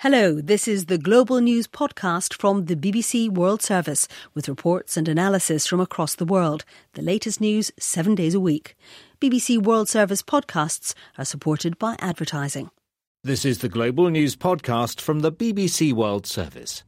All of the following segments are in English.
Hello, this is the Global News podcast from the BBC World Service with reports and analysis from across the world. The latest news 7 days a week. BBC World Service podcasts are supported by advertising. This is the Global News podcast from the BBC World Service.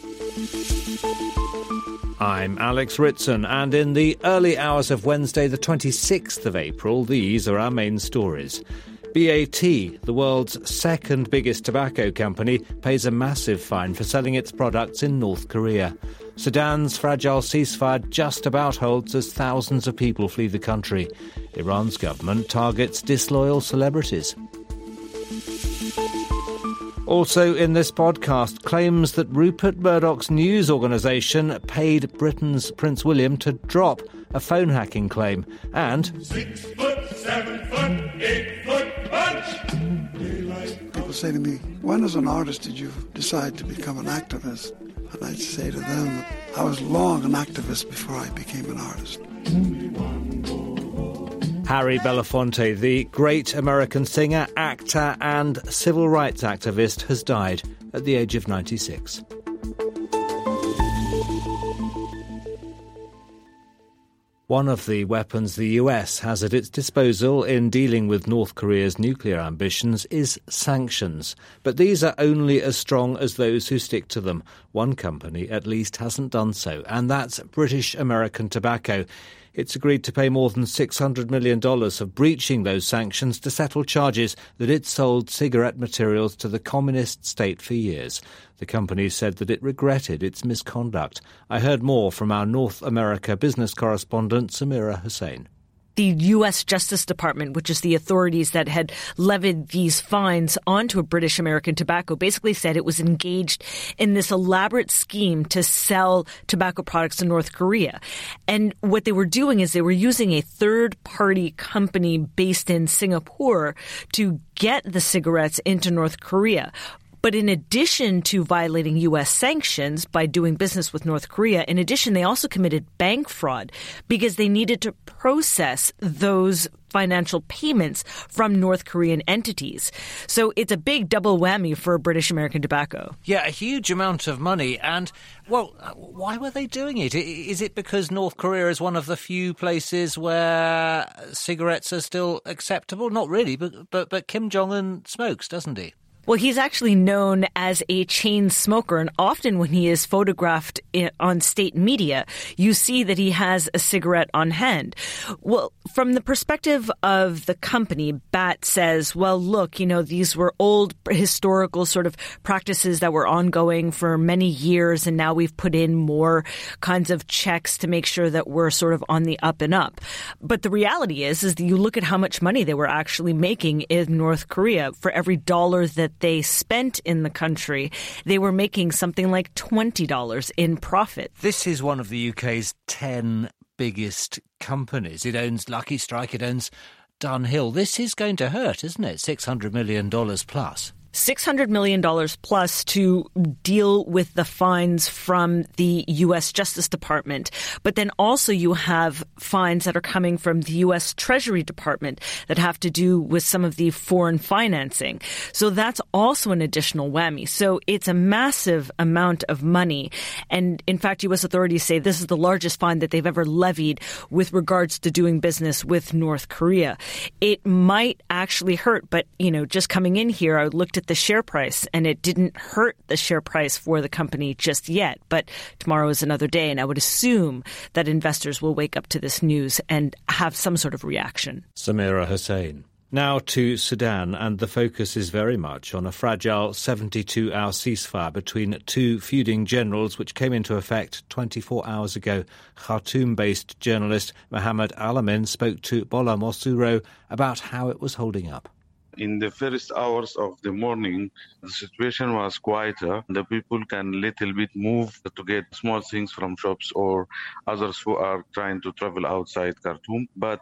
I'm Alex Ritson, and in the early hours of Wednesday, the 26th of April, these are our main stories. BAT, the world's second biggest tobacco company, pays a massive fine for selling its products in North Korea. Sudan's fragile ceasefire just about holds as thousands of people flee the country. Iran's government targets disloyal celebrities. Also in this podcast, claims that Rupert Murdoch's news organisation paid Britain's Prince William to drop a phone hacking claim, and 6 foot, 7 foot, 8 foot punch. People say to me, when as an artist did you decide to become an activist? And I'd say to them, I was long an activist before I became an artist. Harry Belafonte, the great American singer, actor and civil rights activist, has died at the age of 96. One of the weapons the US has at its disposal in dealing with North Korea's nuclear ambitions is sanctions. But these are only as strong as those who stick to them. One company at least hasn't done so, and that's British American Tobacco. It's agreed to pay more than $600 million for breaching those sanctions to settle charges that it sold cigarette materials to the communist state for years. The company said that it regretted its misconduct. I heard more from our North America business correspondent, Samira Hussain. The U.S. Justice Department, which is the authorities that had levied these fines onto a British American Tobacco, basically said it was engaged in this elaborate scheme to sell tobacco products to North Korea. And what they were doing is they were using a third-party company based in Singapore to get the cigarettes into North Korea. But in addition to violating U.S. sanctions by doing business with North Korea, in addition, they also committed bank fraud because they needed to process those financial payments from North Korean entities. So it's a big double whammy for British American Tobacco. Yeah, a huge amount of money. And, well, why were they doing it? Is it because North Korea is one of the few places where cigarettes are still acceptable? Not really, but Kim Jong-un smokes, doesn't he? Well, he's actually known as a chain smoker, and often when he is photographed on state media, you see that he has a cigarette on hand. Well, from the perspective of the company, BAT says, well, look, these were old historical sort of practices that were ongoing for many years, and now we've put in more kinds of checks to make sure that we're sort of on the up and up. But the reality is that you look at how much money they were actually making in North Korea. For every dollar that they spent in the country, they were making something like $20 in profit. This is one of the UK's 10 biggest companies. It owns Lucky Strike, it owns Dunhill. This is going to hurt, isn't it? $600 million plus. $600 million plus to deal with the fines from the U.S. Justice Department. But then also you have fines that are coming from the U.S. Treasury Department that have to do with some of the foreign financing. So that's also an additional whammy. So it's a massive amount of money. And in fact, U.S. authorities say this is the largest fine that they've ever levied with regards to doing business with North Korea. It might actually hurt, but, just coming in here, I looked at the share price, and it didn't hurt the share price for the company just yet. But tomorrow is another day, and I would assume that investors will wake up to this news and have some sort of reaction. Samira Hussain. Now to Sudan, and the focus is very much on a fragile 72-hour ceasefire between two feuding generals which came into effect 24 hours ago. Khartoum-based journalist Mohammed Alamin spoke to Bola Mosuro about how it was holding up. In the first hours of the morning, the situation was quieter. The people can little bit move to get small things from shops or others who are trying to travel outside Khartoum. But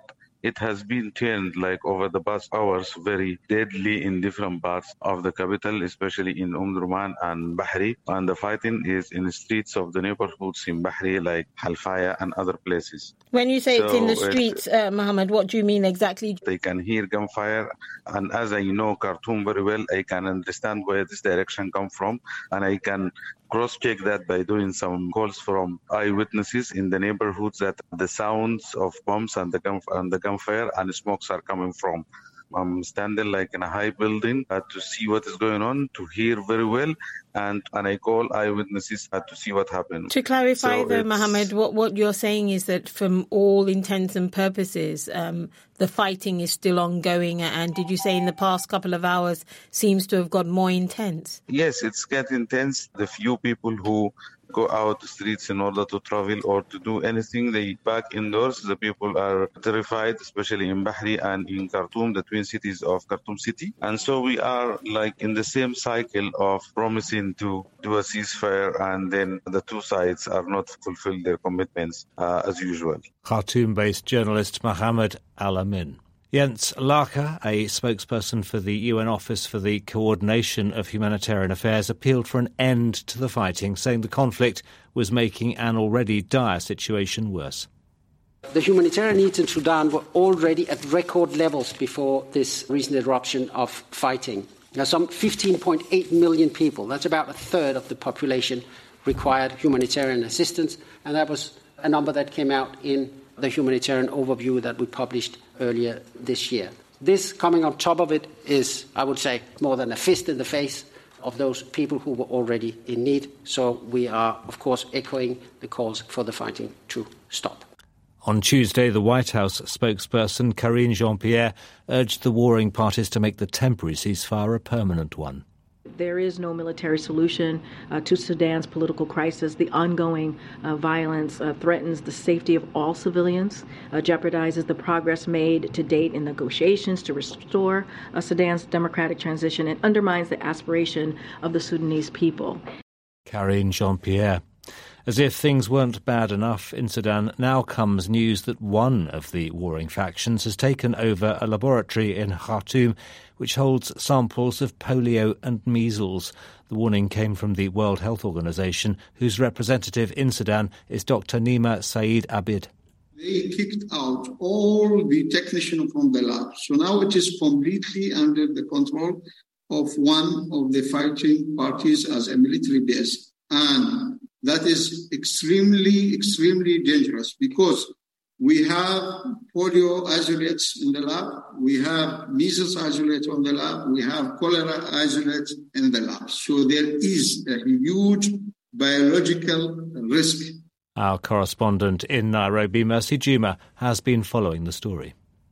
it has been turned like over the past hours very deadly in different parts of the capital, especially in Durman and Bahri. And the fighting is in the streets of the neighborhoods in Bahri like Halfaya and other places. When you say it's in the streets, Mohammed, what do you mean exactly? They can hear gunfire, and as I know Khartoum very well, I can understand where this direction comes from, and I can cross-check that by doing some calls from eyewitnesses in the neighborhoods that the sounds of bombs and the gunfire and smokes are coming from. I'm standing like in a high building to see what is going on, to hear very well, and I call eyewitnesses to see what happened. To clarify though, Mohammed, what you're saying is that from all intents and purposes, the fighting is still ongoing, and did you say in the past couple of hours seems to have got more intense? Yes, it's getting intense. The few people who go out the streets in order to travel or to do anything, they back indoors. The people are terrified, especially in Bahri and in Khartoum, the twin cities of Khartoum city. And so we are like in the same cycle of promising to do a ceasefire, and then the two sides are not fulfill their commitments as usual. Khartoum-based journalist Mohammed Al-Amin. Jens Lacher, a spokesperson for the UN Office for the Coordination of Humanitarian Affairs, appealed for an end to the fighting, saying the conflict was making an already dire situation worse. The humanitarian needs in Sudan were already at record levels before this recent eruption of fighting. Now, some 15.8 million people, that's about a third of the population, required humanitarian assistance, and that was a number that came out in the humanitarian overview that we published earlier this year. This coming on top of it is, I would say, more than a fist in the face of those people who were already in need. So we are, of course, echoing the calls for the fighting to stop. On Tuesday, the White House spokesperson Karine Jean-Pierre urged the warring parties to make the temporary ceasefire a permanent one. There is no military solution to Sudan's political crisis. The ongoing violence threatens the safety of all civilians, jeopardizes the progress made to date in negotiations to restore Sudan's democratic transition, and undermines the aspiration of the Sudanese people. Karine Jean-Pierre. As if things weren't bad enough in Sudan, now comes news that one of the warring factions has taken over a laboratory in Khartoum which holds samples of polio and measles. The warning came from the World Health Organization, whose representative in Sudan is Dr. Nima Saeed Abid. They kicked out all the technicians from the lab. So now it is completely under the control of one of the fighting parties as a military base. And that is extremely, extremely dangerous because we have polio isolates in the lab, we have measles isolates on the lab, we have cholera isolates in the lab. So there is a huge biological risk. Our correspondent in Nairobi, Mercy Juma, has been following the story.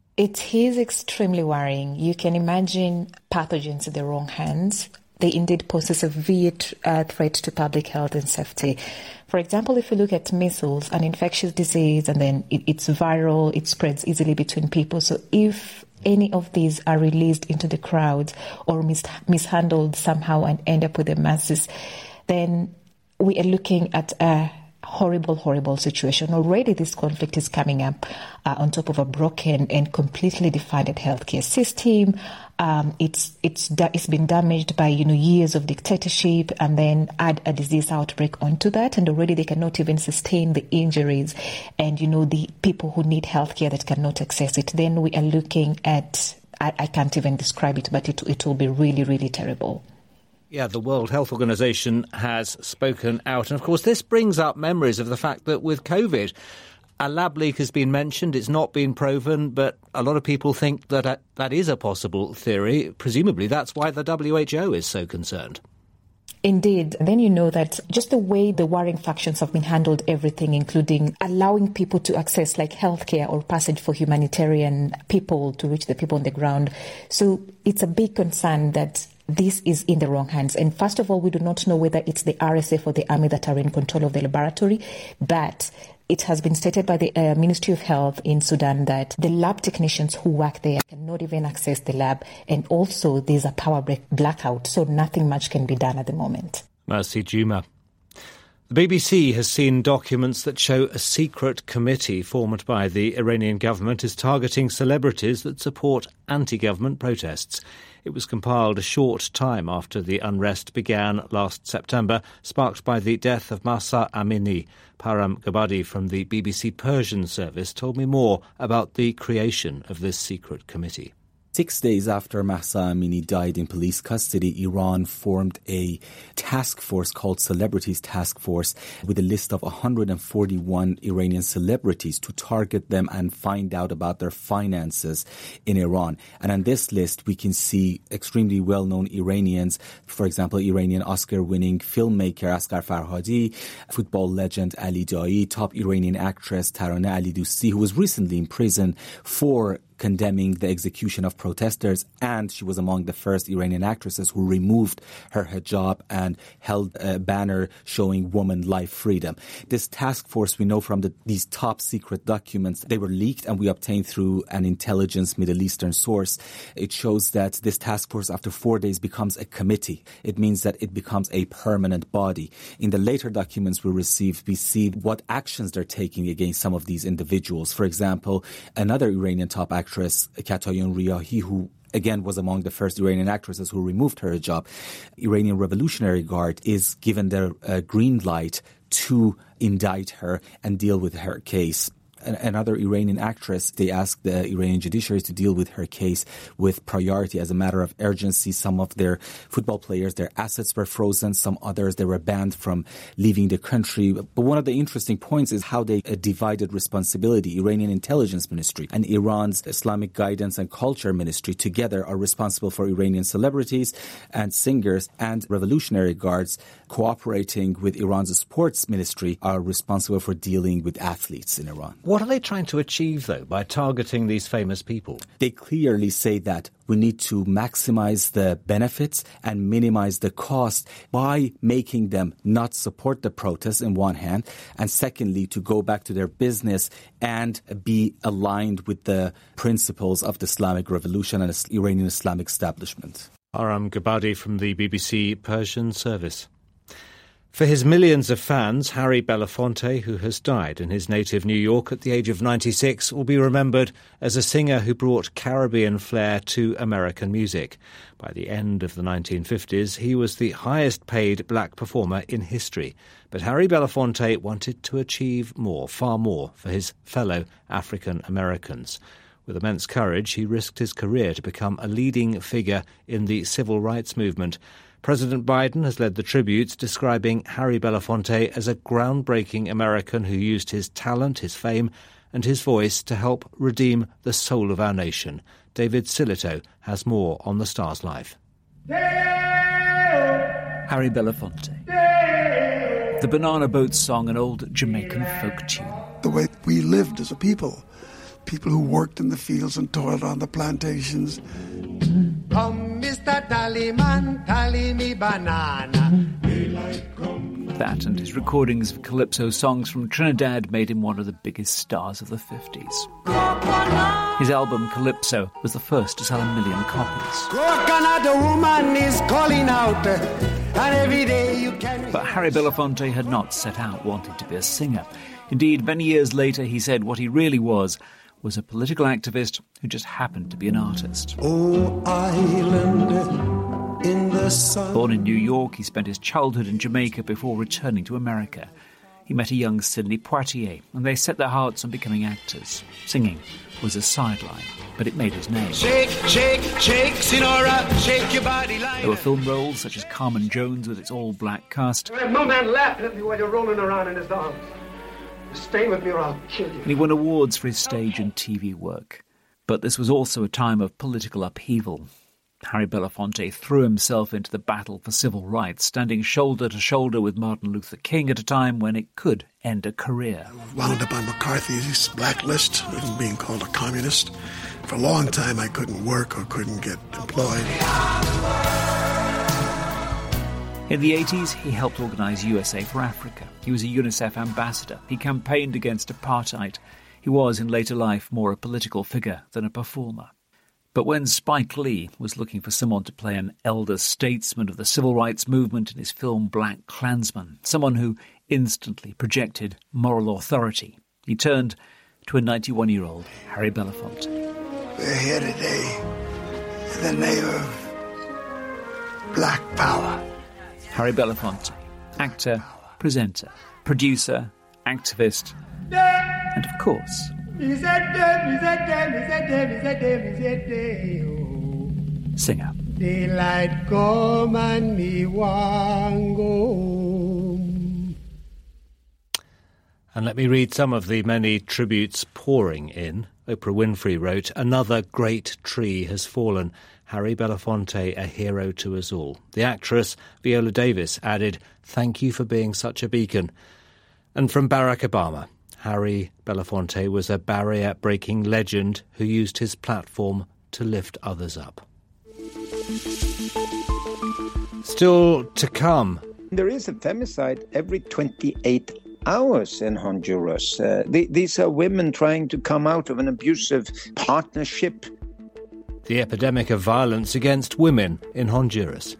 It is extremely worrying. You can imagine pathogens in the wrong hands. They indeed pose a severe threat to public health and safety. For example, if you look at measles, an infectious disease, and then it's viral, it spreads easily between people. So if any of these are released into the crowd or mishandled somehow and end up with the masses, then we are looking at a horrible, horrible situation. Already this conflict is coming up on top of a broken and completely defunded healthcare system. It's been damaged by years of dictatorship, and then add a disease outbreak onto that, and already they cannot even sustain the injuries and the people who need healthcare that cannot access it. Then we are looking at, I can't even describe it, but it will be really, really terrible. Yeah, the World Health Organization has spoken out. And of course, this brings up memories of the fact that with COVID, a lab leak has been mentioned. It's not been proven, but a lot of people think that that is a possible theory. Presumably, that's why the WHO is so concerned. Indeed. And then you know that just the way the warring factions have been handled everything, including allowing people to access like healthcare or passage for humanitarian people to reach the people on the ground. So it's a big concern that this is in the wrong hands. And first of all, we do not know whether it's the RSF or the army that are in control of the laboratory, but it has been stated by the Ministry of Health in Sudan that the lab technicians who work there cannot even access the lab, and also there's a power blackout, so nothing much can be done at the moment. Mercy Juma. The The BBC has seen documents that show a secret committee formed by the Iranian government is targeting celebrities that support anti-government protests. It was compiled a short time after the unrest began last September, sparked by the death of Mahsa Amini. Param Gabadi from the BBC Persian service told me more about the creation of this secret committee. 6 days after Mahsa Amini died in police custody, Iran formed a task force called Celebrities Task Force with a list of 141 Iranian celebrities to target them and find out about their finances in Iran. And on this list, we can see extremely well-known Iranians, for example, Iranian Oscar-winning filmmaker Asghar Farhadi, football legend Ali Daei, top Iranian actress Taraneh Ali-Dousti, who was recently in prison for condemning the execution of protesters, and she was among the first Iranian actresses who removed her hijab and held a banner showing woman, life, freedom. This task force, we know from these top secret documents, they were leaked and we obtained through an intelligence Middle Eastern source. It shows that this task force after 4 days becomes a committee. It means that it becomes a permanent body. In the later documents we received, we see what actions they're taking against some of these individuals. For example, another Iranian top actress, Katayan Riahi, who again was among the first Iranian actresses who removed her hijab. Iranian Revolutionary Guard is given their green light to indict her and deal with her case. Another Iranian actress, they asked the Iranian judiciary to deal with her case with priority as a matter of urgency. Some of their football players, their assets were frozen. Some others, they were banned from leaving the country. But one of the interesting points is how they divided responsibility. Iranian Intelligence Ministry and Iran's Islamic Guidance and Culture Ministry together are responsible for Iranian celebrities and singers, and Revolutionary Guards cooperating with Iran's Sports Ministry are responsible for dealing with athletes in Iran. What are they trying to achieve, though, by targeting these famous people? They clearly say that we need to maximize the benefits and minimize the cost by making them not support the protests in one hand, and secondly, to go back to their business and be aligned with the principles of the Islamic Revolution and the Iranian Islamic establishment. Param Gabadi from the BBC Persian service. For his millions of fans, Harry Belafonte, who has died in his native New York at the age of 96, will be remembered as a singer who brought Caribbean flair to American music. By the end of the 1950s, he was the highest-paid black performer in history. But Harry Belafonte wanted to achieve more, far more, for his fellow African Americans. With immense courage, he risked his career to become a leading figure in the civil rights movement. President Biden has led the tributes describing Harry Belafonte as a groundbreaking American who used his talent, his fame and his voice to help redeem the soul of our nation. David Silito has more on the Star's life. Harry Belafonte. The Banana Boat Song, an old Jamaican folk tune. The way we lived as a people who worked in the fields and toiled on the plantations. Come, Mr. Tallyman, tally me banana. That and his recordings of calypso songs from Trinidad made him one of the biggest stars of the 50s. His album Calypso was the first to sell 1 million copies. Coconut woman is calling out, and every day you can... But Harry Belafonte had not set out wanting to be a singer. Indeed, many years later he said what he really was a political activist who just happened to be an artist. Oh, island in the sun. Born in New York, he spent his childhood in Jamaica before returning to America. He met a young Sidney Poitier, and they set their hearts on becoming actors. Singing was a sideline, but it made his name. Shake, shake, shake, Sinora, shake your body line. There were film roles such as Carmen Jones with its all-black cast. No man laughing at me while you're rolling around in his arms. Stay with me or I'll kill you. And he won awards for his stage and TV work. But this was also a time of political upheaval. Harry Belafonte threw himself into the battle for civil rights, standing shoulder to shoulder with Martin Luther King at a time when it could end a career. I was wound up on McCarthy's blacklist, even being called a communist. For a long time I couldn't work or couldn't get employed. In the 80s, he helped organise USA for Africa. He was a UNICEF ambassador. He campaigned against apartheid. He was, in later life, more a political figure than a performer. But when Spike Lee was looking for someone to play an elder statesman of the civil rights movement in his film Black Klansman, someone who instantly projected moral authority. He turned to a 91-year-old Harry Belafonte. We're here today in the name of Black Power. Harry Belafonte, actor, presenter, producer, activist, and of course, singer. Daylight come and me want go home. And let me read some of the many tributes pouring in. Oprah Winfrey wrote, "Another great tree has fallen. Harry Belafonte, a hero to us all." The actress Viola Davis added, "Thank you for being such a beacon." And from Barack Obama, Harry Belafonte was a barrier-breaking legend who used his platform to lift others up. Still to come. There is a femicide every 28 hours in Honduras. These are women trying to come out of an abusive partnership. The epidemic of violence against women in Honduras.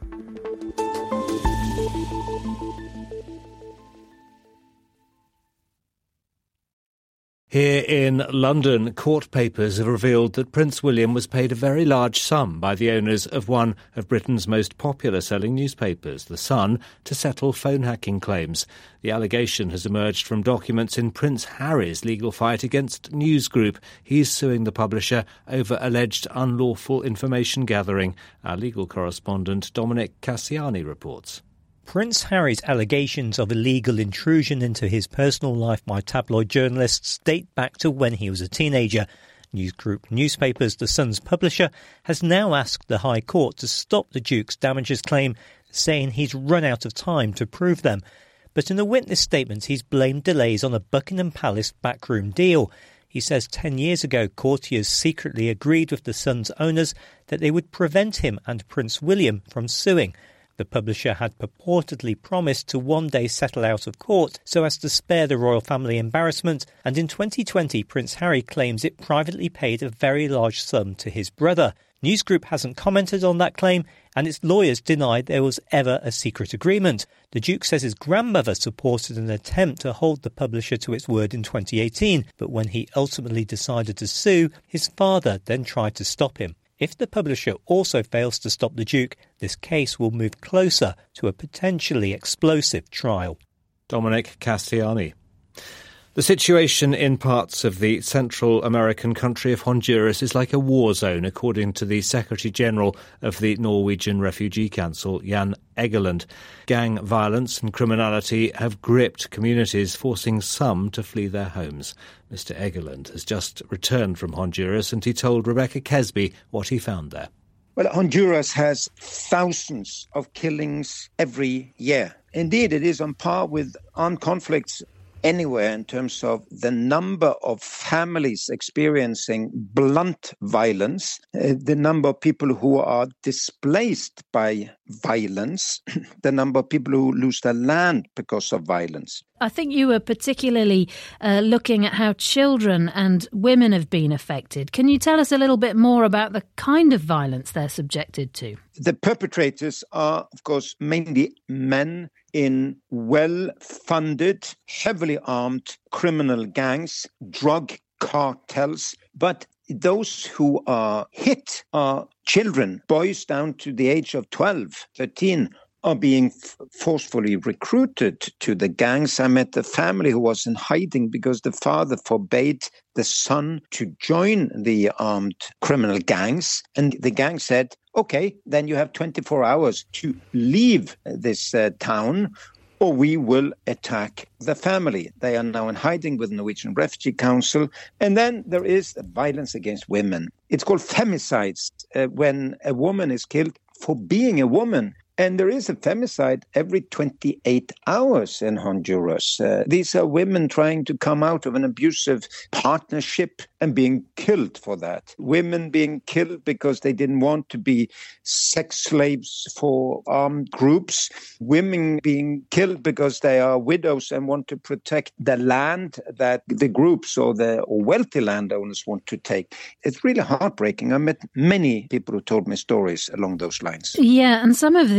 Here in London, court papers have revealed that Prince William was paid a very large sum by the owners of one of Britain's most popular selling newspapers, The Sun, to settle phone hacking claims. The allegation has emerged from documents in Prince Harry's legal fight against News Group. He's suing the publisher over alleged unlawful information gathering. Our legal correspondent Dominic Cassiani reports. Prince Harry's allegations of illegal intrusion into his personal life by tabloid journalists date back to when he was a teenager. News Group Newspapers, The Sun's publisher, has now asked the High Court to stop the Duke's damages claim, saying he's run out of time to prove them. But in a witness statement, he's blamed delays on a Buckingham Palace backroom deal. He says 10 years ago, courtiers secretly agreed with The Sun's owners that they would prevent him and Prince William from suing. The publisher had purportedly promised to one day settle out of court so as to spare the royal family embarrassment, and in 2020 Prince Harry claims it privately paid a very large sum to his brother. News Group hasn't commented on that claim, and its lawyers denied there was ever a secret agreement. The Duke says his grandmother supported an attempt to hold the publisher to its word in 2018, but when he ultimately decided to sue, his father then tried to stop him. If the publisher also fails to stop the Duke, this case will move closer to a potentially explosive trial. Dominic Castiani. The situation in parts of the Central American country of Honduras is like a war zone, according to the Secretary-General of the Norwegian Refugee Council, Jan Egeland. Gang violence and criminality have gripped communities, forcing some to flee their homes. Mr. Egeland has just returned from Honduras, and he told Rebecca Kesby what he found there. Well, Honduras has thousands of killings every year. Indeed, it is on par with armed conflicts anywhere in terms of the number of families experiencing blunt violence, the number of people who are displaced by violence, the number of people who lose their land because of violence. I think you were particularly looking at how children and women have been affected. Can you tell us a little bit more about the kind of violence they're subjected to? The perpetrators are, of course, mainly men in well-funded, heavily armed criminal gangs, drug cartels, but those who are hit are children, boys down to the age of 12, 13, are being forcefully recruited to the gangs. I met a family who was in hiding because the father forbade the son to join the armed criminal gangs. And the gang said, okay, then you have 24 hours to leave this town, or we will attack the family. They are now in hiding with the Norwegian Refugee Council. And then there is violence against women. It's called femicides, when a woman is killed for being a woman. And there is a femicide every 28 hours in Honduras. These are women trying to come out of an abusive partnership and being killed for that. Women being killed because they didn't want to be sex slaves for armed groups. Women being killed because they are widows and want to protect the land that the groups or wealthy landowners want to take. It's really heartbreaking. I met many people who told me stories along those lines. Yeah, and some of the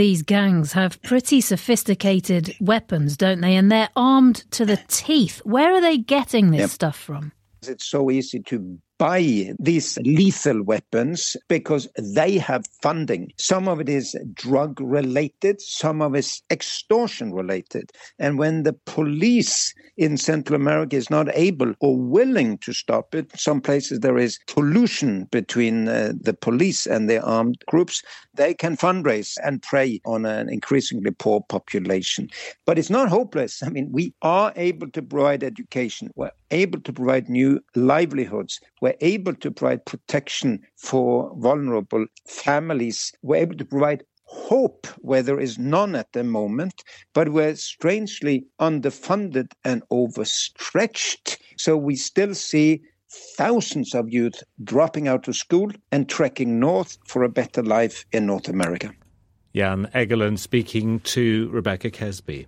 these gangs have pretty sophisticated weapons, don't they? And they're armed to the teeth. Where are they getting this stuff from? It's so easy to buy these lethal weapons because they have funding. Some of it is drug related, some of it is extortion related. And when the police in Central America is not able or willing to stop it, some places there is collusion between the police and the armed groups, they can fundraise and prey on an increasingly poor population. But it's not hopeless. I mean, we are able to provide education. We're able to provide new livelihoods. We're able to provide protection for vulnerable families. We're able to provide hope where there is none at the moment, but we're strangely underfunded and overstretched. So we still see thousands of youth dropping out of school and trekking north for a better life in North America. Jan Egeland speaking to Rebecca Kesby.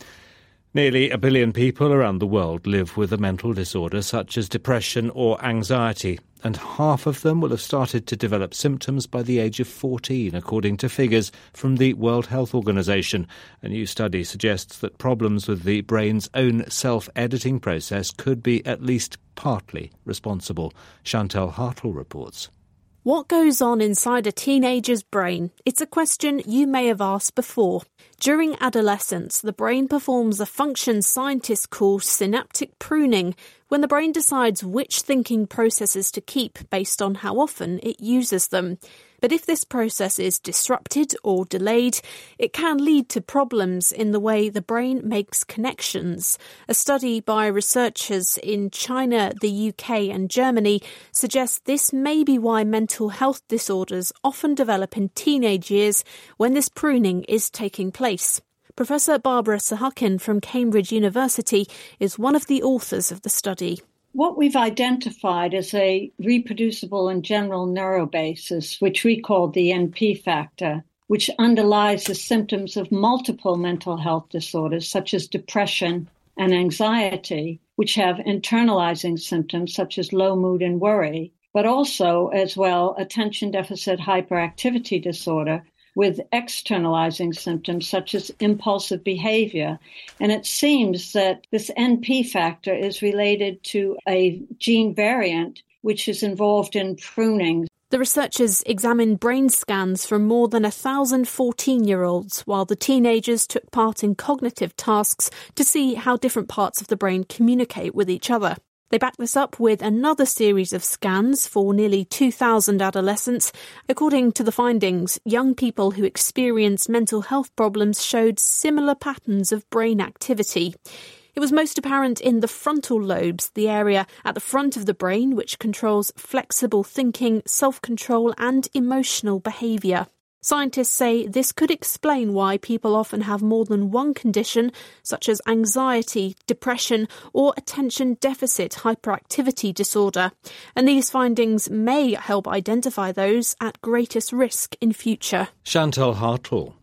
Nearly 1 billion people around the world live with a mental disorder such as depression or anxiety, and half of them will have started to develop symptoms by the age of 14, according to figures from the World Health Organization. A new study suggests that problems with the brain's own self-editing process could be at least partly responsible. Chantal Hartle reports. What goes on inside a teenager's brain? It's a question you may have asked before. During adolescence, the brain performs a function scientists call synaptic pruning, when the brain decides which thinking processes to keep based on how often it uses them. But if this process is disrupted or delayed, it can lead to problems in the way the brain makes connections. A study by researchers in China, the UK and Germany suggests this may be why mental health disorders often develop in teenage years when this pruning is taking place. Professor Barbara Sahukin from Cambridge University is one of the authors of the study. What we've identified is a reproducible and general neurobasis, which we call the NP factor, which underlies the symptoms of multiple mental health disorders, such as depression and anxiety, which have internalizing symptoms such as low mood and worry, but also, as well, attention deficit hyperactivity disorder, with externalizing symptoms such as impulsive behavior. And it seems that this NP factor is related to a gene variant which is involved in pruning. The researchers examined brain scans from more than 1,000 14-year-olds while the teenagers took part in cognitive tasks to see how different parts of the brain communicate with each other. They backed this up with another series of scans for nearly 2,000 adolescents. According to the findings, young people who experienced mental health problems showed similar patterns of brain activity. It was most apparent in the frontal lobes, the area at the front of the brain which controls flexible thinking, self-control and emotional behaviour. Scientists say this could explain why people often have more than one condition, such as anxiety, depression, or attention deficit hyperactivity disorder. And these findings may help identify those at greatest risk in future. Chantal Hartle.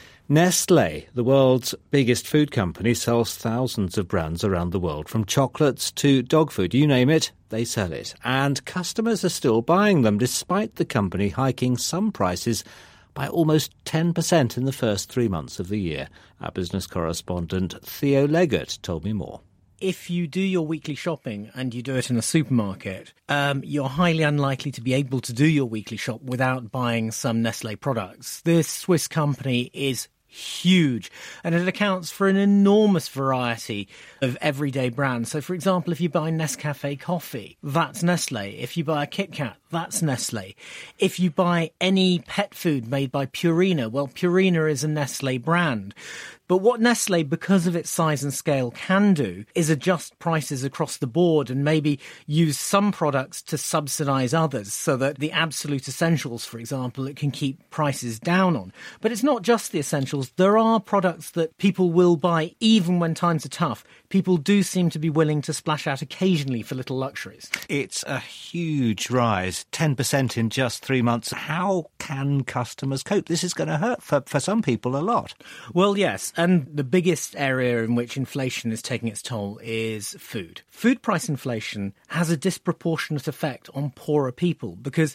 Nestlé, the world's biggest food company, sells thousands of brands around the world, from chocolates to dog food. You name it, they sell it. And customers are still buying them, despite the company hiking some prices by almost 10% in the first 3 months of the year. Our business correspondent Theo Leggett told me more. If you do your weekly shopping and you do it in a supermarket, you're highly unlikely to be able to do your weekly shop without buying some Nestlé products. This Swiss company is huge, and it accounts for an enormous variety of everyday brands. So, for example, if you buy Nescafe coffee, that's Nestlé. If you buy a Kit Kat, that's Nestlé. If you buy any pet food made by Purina, well, Purina is a Nestlé brand. But what Nestlé, because of its size and scale, can do is adjust prices across the board and maybe use some products to subsidise others, so that the absolute essentials, for example, it can keep prices down on. But it's not just the essentials. There are products that people will buy even when times are tough. People do seem to be willing to splash out occasionally for little luxuries. It's a huge rise, 10% in just 3 months. How can customers cope? This is going to hurt for some people a lot. Well, yes. And the biggest area in which inflation is taking its toll is food. Food price inflation has a disproportionate effect on poorer people because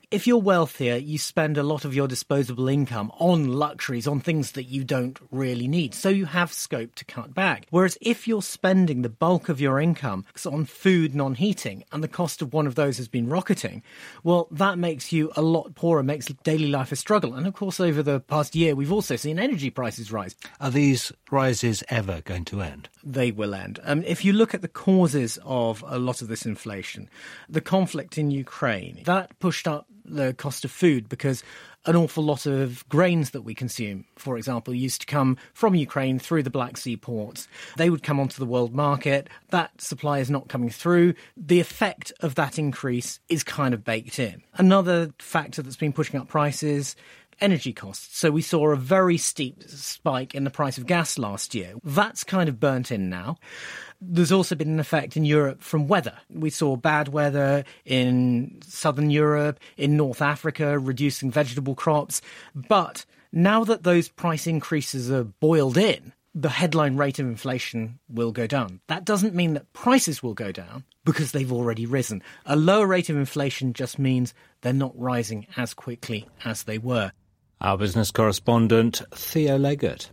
If you're wealthier, you spend a lot of your disposable income on luxuries, on things that you don't really need. So you have scope to cut back. Whereas if you're spending the bulk of your income on food and on heating, and the cost of one of those has been rocketing, well, that makes you a lot poorer, makes daily life a struggle. And of course, over the past year, we've also seen energy prices rise. Are these rises ever going to end? They will end. If you look at the causes of a lot of this inflation, the conflict in Ukraine, that pushed up the cost of food because an awful lot of grains that we consume, for example, used to come from Ukraine through the Black Sea ports. They would come onto the world market. That supply is not coming through. The effect of that increase is kind of baked in. Another factor that's been pushing up prices, energy costs. So we saw a very steep spike in the price of gas last year. That's kind of burnt in now. There's also been an effect in Europe from weather. We saw bad weather in southern Europe, in North Africa, reducing vegetable crops. But now that those price increases are boiled in, the headline rate of inflation will go down. That doesn't mean that prices will go down because they've already risen. A lower rate of inflation just means they're not rising as quickly as they were. Our business correspondent, Theo Leggett.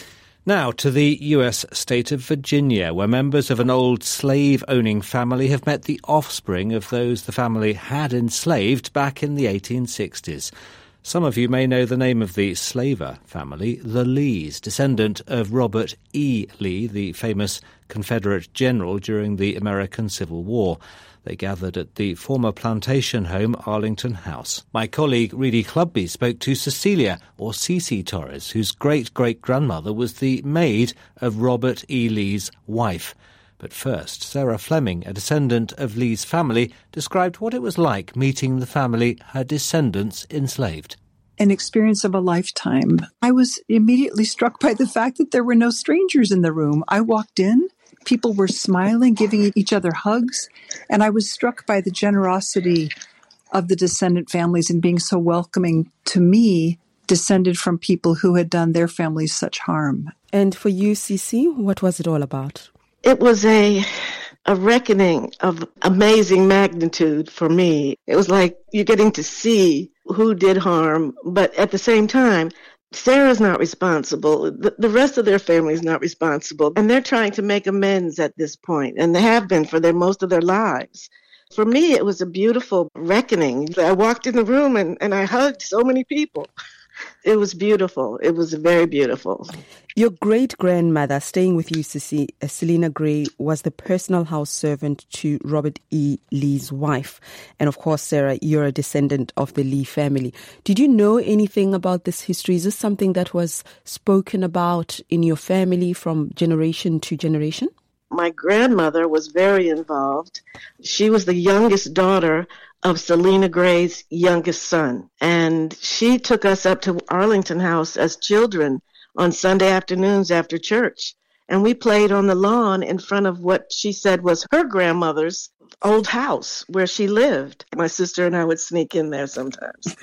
Now to the US state of Virginia, where members of an old slave-owning family have met the offspring of those the family had enslaved back in the 1860s. Some of you may know the name of the slaver family, the Lees, descendant of Robert E. Lee, the famous Confederate general during the American Civil War. They gathered at the former plantation home Arlington House. My colleague Reedy Clubby spoke to Cecilia, or Cece Torres, whose great-great-grandmother was the maid of Robert E. Lee's wife. But first, Sarah Fleming, a descendant of Lee's family, described what it was like meeting the family her descendants enslaved. An experience of a lifetime. I was immediately struck by the fact that there were no strangers in the room. I walked in. People were smiling, giving each other hugs, and I was struck by the generosity of the descendant families in being so welcoming to me, descended from people who had done their families such harm. And for you, Cece, what was it all about? It was a reckoning of amazing magnitude for me. It was like you're getting to see who did harm, but at the same time, Sarah's not responsible. The rest of their family is not responsible. And they're trying to make amends at this point, and they have been for most of their lives. For me, it was a beautiful reckoning. I walked in the room and I hugged so many people. It was beautiful. It was very beautiful. Your great-grandmother, staying with you, Cece, Selina Gray, was the personal house servant to Robert E. Lee's wife. And of course, Sarah, you're a descendant of the Lee family. Did you know anything about this history? Is this something that was spoken about in your family from generation to generation? My grandmother was very involved. She was the youngest daughter of Selina Gray's youngest son. And she took us up to Arlington House as children on Sunday afternoons after church. And we played on the lawn in front of what she said was her grandmother's old house where she lived. My sister and I would sneak in there sometimes.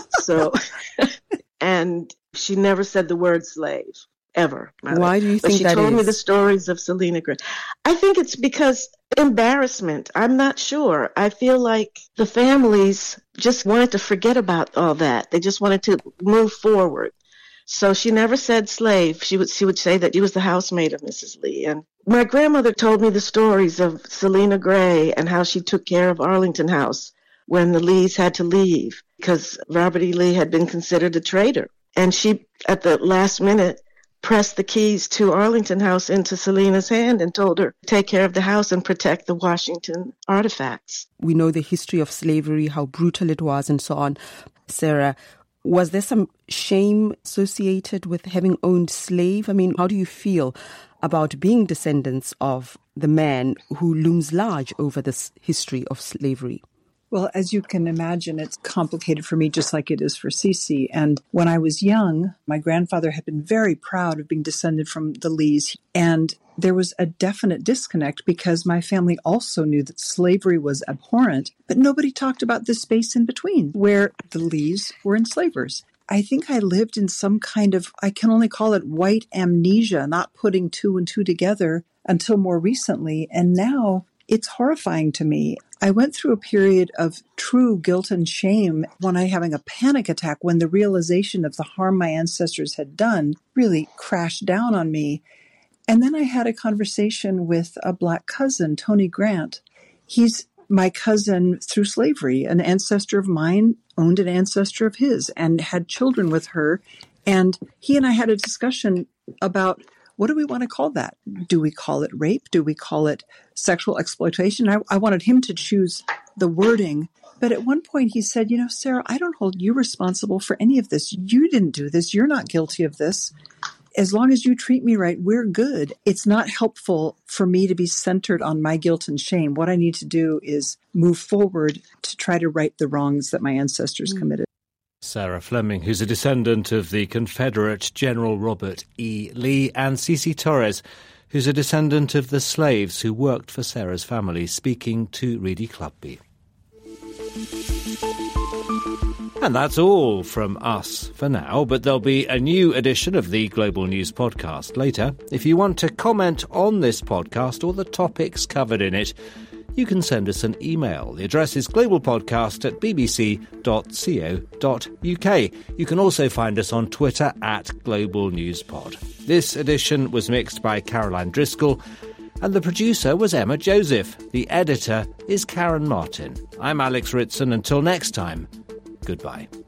And she never said the word slave. Ever. Why do you think that is? She told me the stories of Selina Gray. I think it's because embarrassment. I'm not sure. I feel like the families just wanted to forget about all that. They just wanted to move forward. So she never said slave. She would say that she was the housemaid of Mrs. Lee. And my grandmother told me the stories of Selina Gray and how she took care of Arlington House when the Lees had to leave because Robert E. Lee had been considered a traitor. And she, at the last minute, pressed the keys to Arlington House into Selina's hand and told her to take care of the house and protect the Washington artifacts. We know the history of slavery, how brutal it was and so on. Sarah, was there some shame associated with having owned slave? I mean, how do you feel about being descendants of the man who looms large over this history of slavery? Well, as you can imagine, it's complicated for me just like it is for Cece. And when I was young, my grandfather had been very proud of being descended from the Lees. And there was a definite disconnect because my family also knew that slavery was abhorrent, but nobody talked about the space in between where the Lees were enslavers. I think I lived in some kind of, I can only call it white amnesia, not putting two and two together until more recently. And now it's horrifying to me. I went through a period of true guilt and shame when I having a panic attack when the realization of the harm my ancestors had done really crashed down on me. And then I had a conversation with a Black cousin, Tony Grant. He's my cousin through slavery. An ancestor of mine owned an ancestor of his and had children with her. And he and I had a discussion about, what do we want to call that? Do we call it rape? Do we call it sexual exploitation? I wanted him to choose the wording. But at one point he said, Sarah, I don't hold you responsible for any of this. You didn't do this. You're not guilty of this. As long as you treat me right, we're good. It's not helpful for me to be centered on my guilt and shame. What I need to do is move forward to try to right the wrongs that my ancestors committed. Sarah Fleming, who's a descendant of the Confederate General Robert E. Lee, and Cece Torres, who's a descendant of the slaves who worked for Sarah's family, speaking to Reedy Clubby. And that's all from us for now, but there'll be a new edition of the Global News podcast later. If you want to comment on this podcast or the topics covered in it, you can send us an email. The address is globalpodcast@bbc.co.uk. You can also find us on Twitter @GlobalNewsPod. This edition was mixed by Caroline Driscoll, and the producer was Emma Joseph. The editor is Karen Martin. I'm Alex Ritson. Until next time, goodbye.